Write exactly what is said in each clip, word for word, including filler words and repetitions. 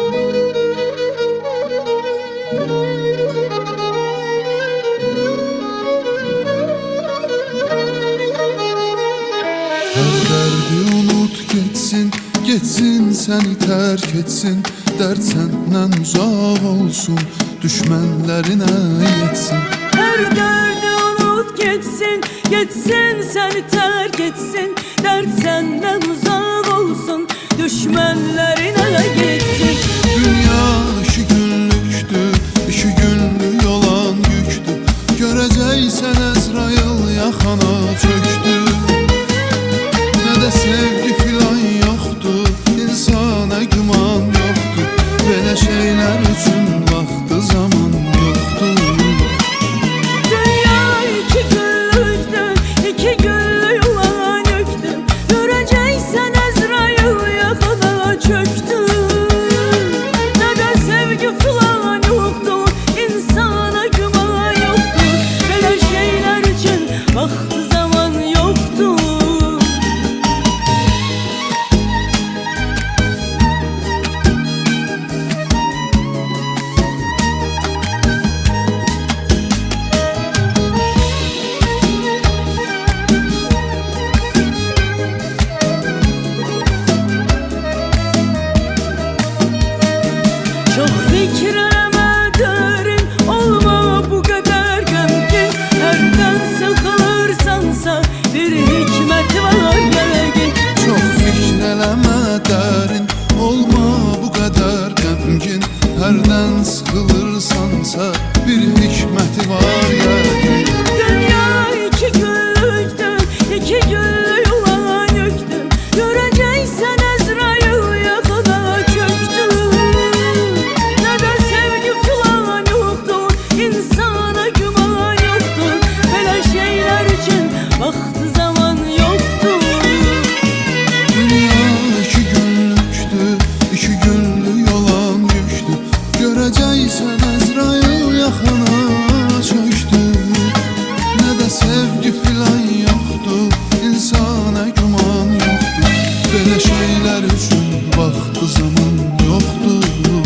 Getsin səni tərk etsin, dərd səndən uzaq olsun, düşmənlərinə yetsin. Hər dərdi unut getsin, getsin səni tərk etsin, dərd səndən uzaq olsun, düşmənlərinə yetsin. Dünya iki günlükdür, iki günlük olan yüktür, görəcəksən Əzrail yaxana çöktü. Nə də sevgi filan yoxdur, insana güman yoxdur, belə şeylər üçün vaxtı zaman yoxdur. Dünya iki günlükdür, iki günlük olan yüktür, görəcəksən Əzrail yaxana çöktü. Nə də sevgi filan yoxdur, insana güman yoxdur, belə şeylər üçün vaxtı zaman yoxdur. Çok fikir eləmə dərin, olma bu qədər qəmgin, hərdən sıxılırsansa bir hikmət var yəqin. Çox fikir eləmə dərin, olma bu qədər qəmgin, hərdən sıxılırsansa bir hikməti var yəqin. Dünya iki günlükdür, iki günlük olan yüktür, görəcəksən Əzrail yaxana çöktü. Nə də sevgi filan yoxdur, insana güman yoxdur, belə şeylər üçün vaxtı zaman yoxdur. Dünya iki günlükdür, iki günlük olan yüktür, görəcəksən Əzrail yaxana çöktü. Nə də sevgi filan yoxdur, insana güman yoxdur, belə şeylər üçün vaxtı zaman yoxdur.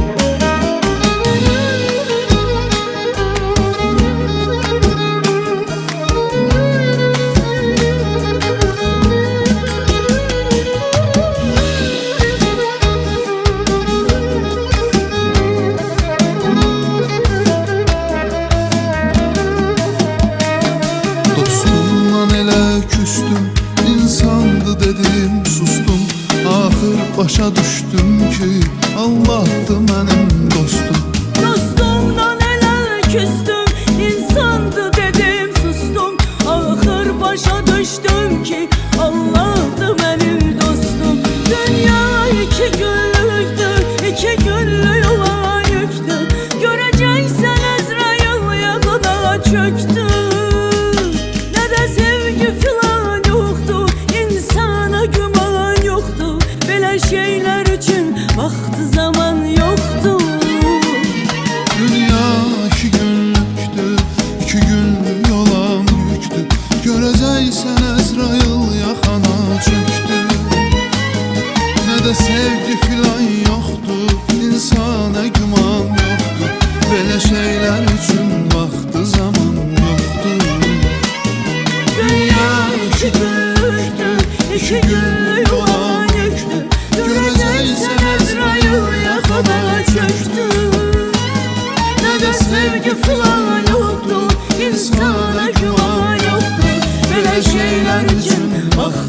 Dostumdan elə küstüm, insandı dedim sustum, axır başa düşdüm ki Allah'dı mənim dostum. Dostumdan elə küstüm, insandı dedim sustum, axır başa düşdüm ki Allah'dı mənim dostum. Dünya iki günlükdür, iki günlük olan yüktür, görəcəksən Əzrail yaxana çöktü. Nə də sevgi filan yoxdur, insana güman yoxdur, belə şeylər üçün vaxtı zaman yoxdur. Dünya iki günlükdür, iki günlük olan yüktür, görəcəksən Əzrail yaxana çöktü. Nə də sevgi filan yoxdur, insana güman yoxdur, belə şeylər üçün vaxtı zaman yoxdur. Dünya iki günlükdür, iki günlük olan yüktür, görəcəksən Əzrail yaxana çöktü. Nə də sevgi filan yoxdur, insana güman yoxdur, belə şeylər üçün vaxtı